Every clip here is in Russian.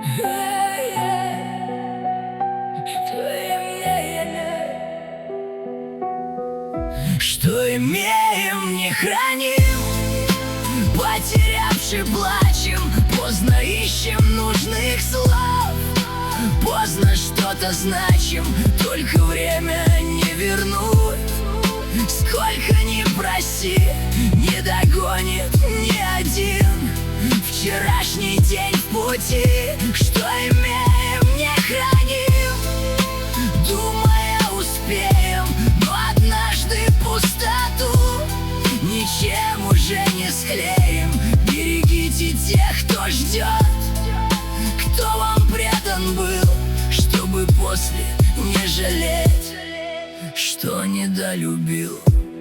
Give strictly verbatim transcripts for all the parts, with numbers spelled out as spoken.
Что имеем, не храним, потерявши плачем, поздно ищем нужных слов, поздно что-то значим, только время не вернуть. Сколько ни проси, не догонит ни один вчерашний день в пути. Что имеем, не храним, думая успеем, но однажды пустоту ничем уже не склеим. Берегите тех, кто ждет, кто вам предан был, чтобы после не жалеть, что недолюбил.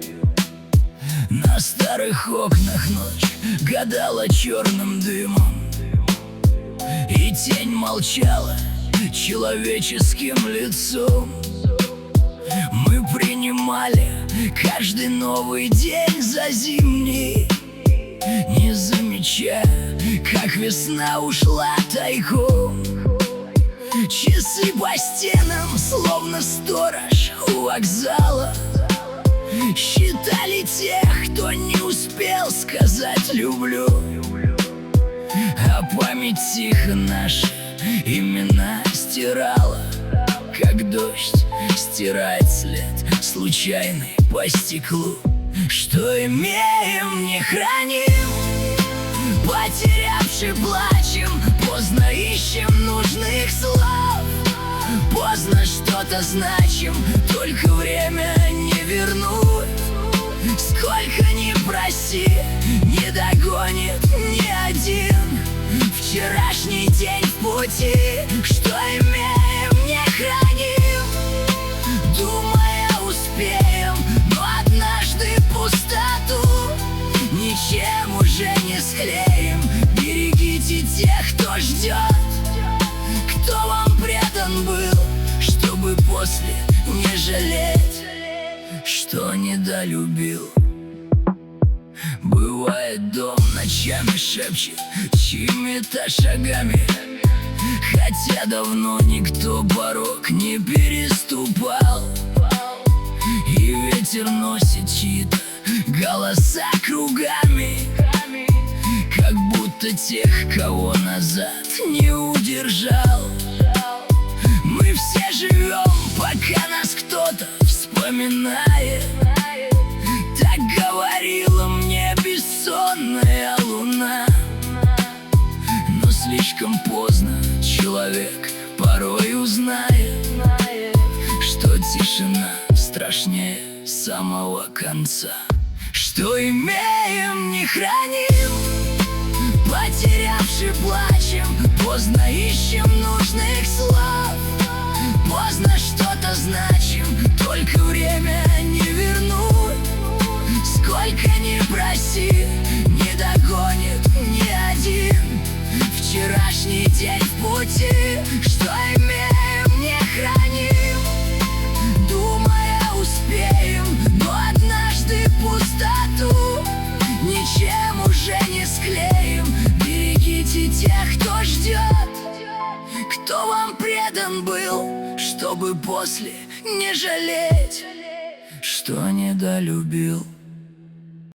На старых окнах ночь гадала черным дымом, и тень молчала человеческим лицом. Мы принимали каждый новый день за зимний, не замечая, как весна ушла тайком. Часы по стенам, словно сторож у вокзала, считали тех, кто не успел сказать «люблю». А память тихо наши имена стирала, как дождь стирает след случайный по стеклу. Что имеем, не храним, потерявши плачем, поздно ищем нужных слов, поздно что-то значим, только время не вернуть. Сколько ни проси, не догонит ни один вчерашний день в пути. Что имеем, не храним, думая успеем, но однажды пустоту ничем уже не склеим. Берегите тех, кто ждет, кто вам предан был, чтобы после не жалеть, что недолюбил. Бывает, дом ночами шепчет чьими-то шагами, хотя давно никто порог не переступал. И ветер носит чьи-то голоса кругами, как будто тех, кого назад не удержал. Мы все живем, пока нас кто-то вспоминает. Так говорила мне бессонная луна. Но слишком поздно человек порой узнает, что тишина страшнее самого конца. Что имеем, не храним, потерявши плачем, поздно ищем нужных слов, поздно что-то значим, только время не вернуть. Сколько ни проси, не догонит ни один вчерашний день в пути. Что имеем, не храним, думая успеем, но однажды пустоту ничем уже не склеим. Берегите тех, кто ждет, кто вам предан был, чтобы после не жалеть, что недолюбил.